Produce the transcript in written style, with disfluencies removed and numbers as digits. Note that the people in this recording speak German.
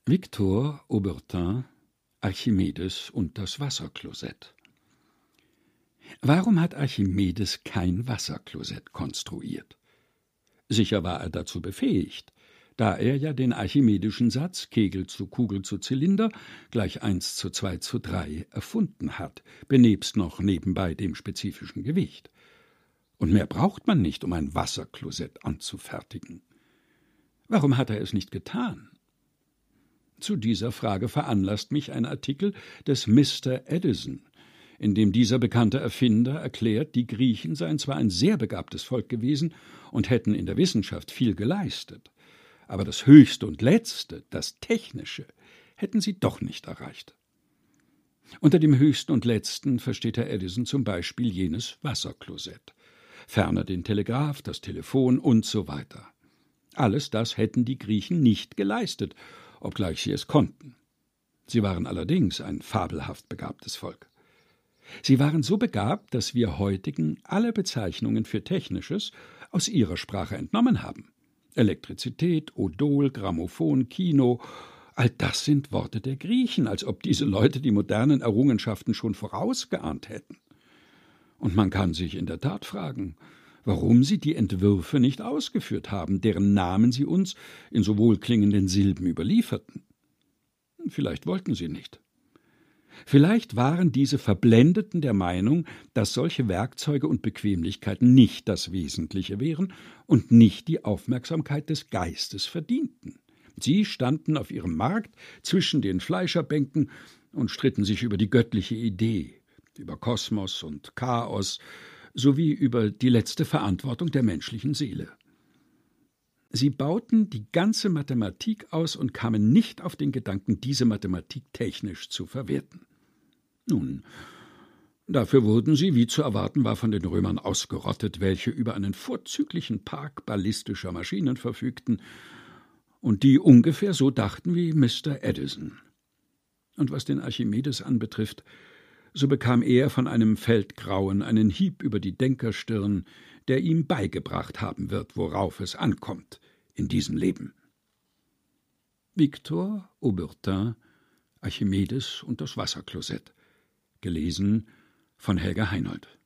Victor Aubertin, Archimedes und das Wasserklosett. Warum hat Archimedes kein Wasserklosett konstruiert? Sicher war er dazu befähigt, da er ja den archimedischen Satz Kegel zu Kugel zu Zylinder gleich 1:2:3 erfunden hat, benebst noch nebenbei dem spezifischen Gewicht. Und mehr braucht man nicht, um ein Wasserklosett anzufertigen. Warum hat er es nicht getan? Zu dieser Frage veranlasst mich ein Artikel des Mr. Edison, in dem dieser bekannte Erfinder erklärt, die Griechen seien zwar ein sehr begabtes Volk gewesen und hätten in der Wissenschaft viel geleistet, aber das Höchste und Letzte, das Technische, hätten sie doch nicht erreicht. Unter dem Höchsten und Letzten versteht Herr Edison zum Beispiel jenes Wasserklosett, ferner den Telegraph, das Telefon und so weiter. Alles das hätten die Griechen nicht geleistet, obgleich sie es konnten. Sie waren allerdings ein fabelhaft begabtes Volk. Sie waren so begabt, dass wir heutigen alle Bezeichnungen für Technisches aus ihrer Sprache entnommen haben. Elektrizität, Odol, Grammophon, Kino, all das sind Worte der Griechen, als ob diese Leute die modernen Errungenschaften schon vorausgeahnt hätten. Und man kann sich in der Tat fragen, warum sie die Entwürfe nicht ausgeführt haben, deren Namen sie uns in so wohlklingenden Silben überlieferten. Vielleicht wollten sie nicht. Vielleicht waren diese Verblendeten der Meinung, dass solche Werkzeuge und Bequemlichkeiten nicht das Wesentliche wären und nicht die Aufmerksamkeit des Geistes verdienten. Sie standen auf ihrem Markt zwischen den Fleischerbänken und stritten sich über die göttliche Idee, über Kosmos und Chaos, sowie über die letzte Verantwortung der menschlichen Seele. Sie bauten die ganze Mathematik aus und kamen nicht auf den Gedanken, diese Mathematik technisch zu verwerten. Nun, dafür wurden sie, wie zu erwarten war, von den Römern ausgerottet, welche über einen vorzüglichen Park ballistischer Maschinen verfügten und die ungefähr so dachten wie Mr. Edison. Und was den Archimedes anbetrifft, so bekam er von einem Feldgrauen einen Hieb über die Denkerstirn, der ihm beigebracht haben wird, worauf es ankommt in diesem Leben. Victor Aubertin, Archimedes und das Wasserklosett. Gelesen von Helga Heinold.